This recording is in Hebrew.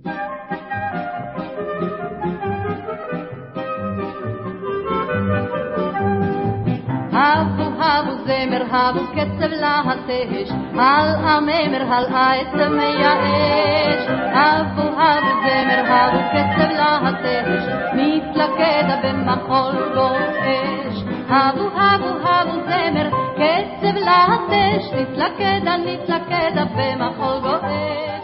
הבו זמר, הבו קצב להטש, על הממר, על העצם מייאש. הבו זמר, הבו קצב להטש, מתלכדה במחול גועש. הבו זמר, קצב להטש, נתלכדה במחול גועש.